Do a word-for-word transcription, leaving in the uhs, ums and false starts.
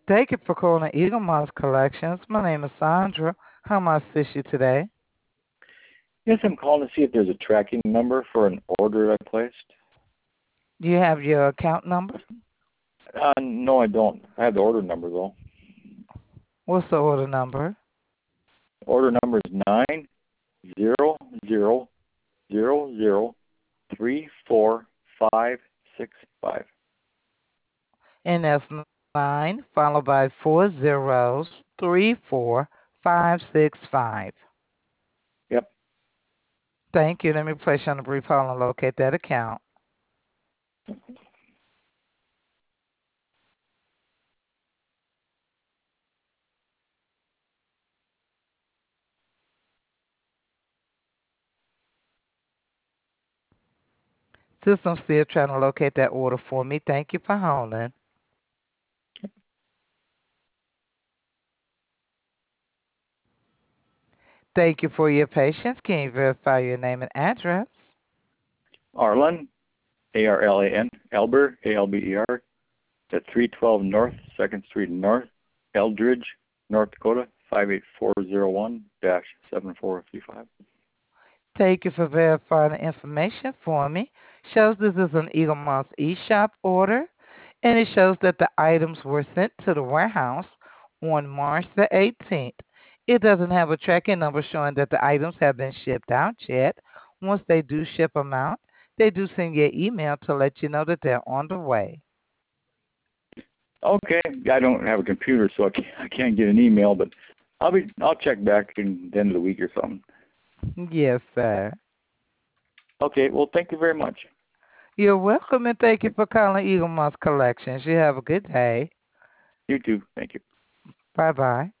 Thank you for calling Eagle Moss Collections. My name is Sandra. How may I assist you today? Yes, I'm calling to see if there's a tracking number for an order I placed. Do you have your account number? Uh, no, I don't. I have the order number though. What's the order number? Order number is nine zero zero zero zero three four five six five. And that's nine followed by four zeros, three, four, five, six, five. Yep. Thank you. Let me place you on a brief hold and locate that account. System still trying to locate that order for me. Thank you for holding. Thank you for your patience. Can you verify your name and address? Arlen, A R L A N, Albert, A L B E R, at three twelve North second Street North, Eldridge, North Dakota, five eight four zero one dash seven four three five. Thank you for verifying the information for me. Shows this is an Eagle Moss eShop order, and it shows that the items were sent to the warehouse on March the eighteenth. It doesn't have a tracking number showing that the items have been shipped out yet. Once they do ship them out, they do send you an email to let you know that they're on the way. Okay, I don't have a computer, so I can't, I can't get an email, but I'll be I'll check back in the end of the week or something. Yes, sir. Okay, well, thank you very much. You're welcome, and thank you for calling Eagle Moss Collections. You have a good day. You too. Thank you. Bye bye.